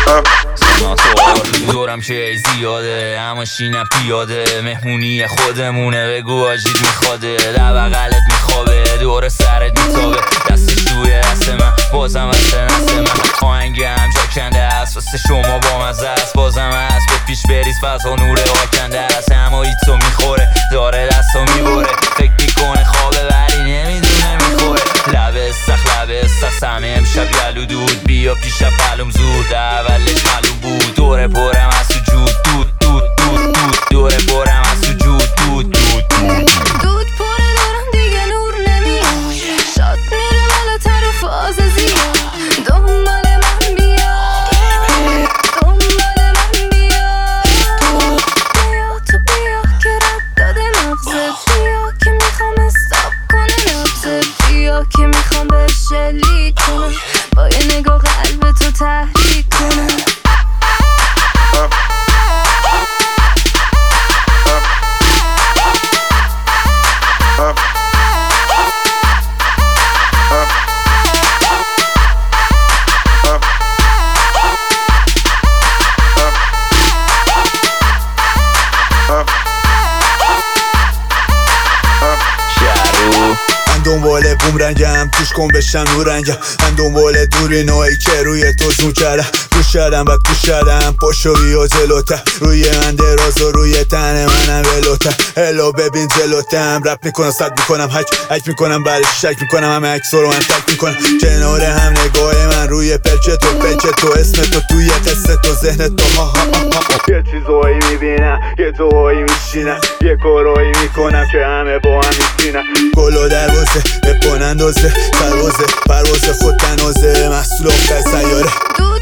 دورم که زیاده اما شینم پیاده، مهمونی خودمونه بگو آجید میخواده، در بغلت میخوابه دور سرت میتابه، دستش توی دست من بازم از نست من، آهنگم جا کنده است واسه شما با مزه است، بازم هست به پیش بریز فضا نور آکنده است، اما ایتو میخوره داره دستو میبره، فکر میکنه خوابه ولی نمیدونه میخوره، لبه سخ همه امشب یلو دود، بیا پیشم معلوم زود اولش معلوم بود، دوره پرم از سجود دود دود دود دود، دوره پرم از سجود دود دود دود دود پره دارم دیگه نور نمیاد، شاد میره بالاتر و فاز زیاد، دنبال من بیا دنبال من بیا، بیا تو بیا که رد داده مغزت، بیا که میخوام استاب کنه نبزت، بیا که میخوام به شلیک کنم، با یه نگاه قلب تو تحریک کنم. من دنبال بومرنگم توش کن بشم نورنگم، من دنبال دوری نوعی که روی تو زوم کردم، گوش کردم و گوش کردم پاشو بیا جلوتر، روی من دراز و روی تن منم ولوتر، هلو ببین جلوتم رپ میکنم صد میکنم حک میکنم برش شک میکنم همه عکس رو من تک میکنم، کنار هم نگاه من روی پلک تو اسم تو توی قصه تو ذهن تو ها ها ها، یه چیزایی میبینم یه توهایی میشینم یه کارایی میکنم که همه با هم میشینم، گلو دروازه بپن اندازه پروازه خود تنازه محصول آخر سیاره.